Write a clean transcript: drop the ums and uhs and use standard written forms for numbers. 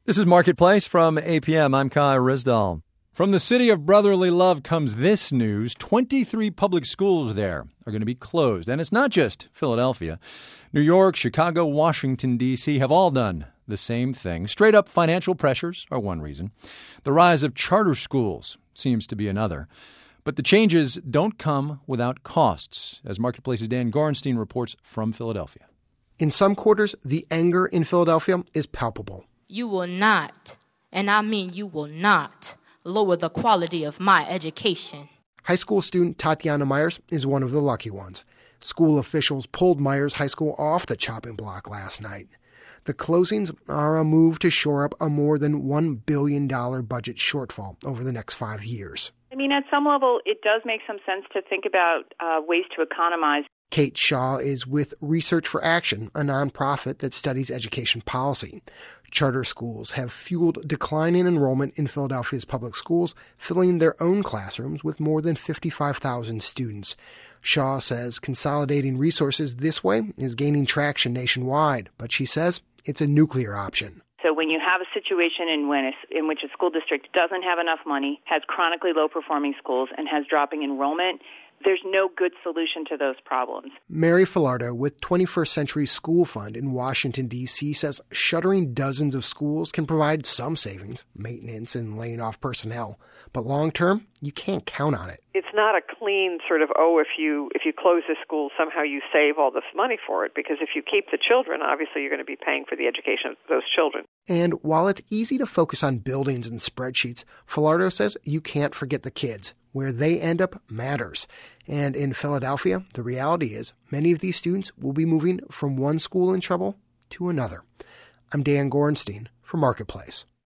This is Marketplace from APM. I'm Kai Rizdal. From the city of brotherly love comes this news. 23 public schools there are going to be closed. And it's not just Philadelphia. New York, Chicago, Washington, D.C. have all done the same thing. Straight up financial pressures are one reason. The rise of charter schools seems to be another. But the changes don't come without costs, as Marketplace's Dan Gorenstein reports from Philadelphia. In some quarters, the anger in Philadelphia is palpable. You will not, and I mean you will not, lower the quality of my education. High school student Tatiana Myers is one of the lucky ones. School officials pulled Myers High School off the chopping block last night. The closings are a move to shore up a more than $1 billion budget shortfall over the next 5 years. I mean, at some level, it does make some sense to think about ways to economize. Kate Shaw is with Research for Action, a nonprofit that studies education policy. Charter schools have fueled declining enrollment in Philadelphia's public schools, filling their own classrooms with more than 55,000 students. Shaw says consolidating resources this way is gaining traction nationwide, but she says it's a nuclear option. So when you have a situation in which a school district doesn't have enough money, has chronically low-performing schools, and has dropping enrollment, there's no good solution to those problems. Mary Filardo with 21st Century School Fund in Washington, D.C. says shuttering dozens of schools can provide some savings, maintenance, and laying off personnel. But long-term, you can't count on it. It's not a clean sort of, if you close the school, somehow you save all this money for it. Because if you keep the children, obviously you're going to be paying for the education of those children. And while it's easy to focus on buildings and spreadsheets, Filardo says you can't forget the kids. Where they end up matters. And in Philadelphia, the reality is many of these students will be moving from one school in trouble to another. I'm Dan Gorenstein for Marketplace.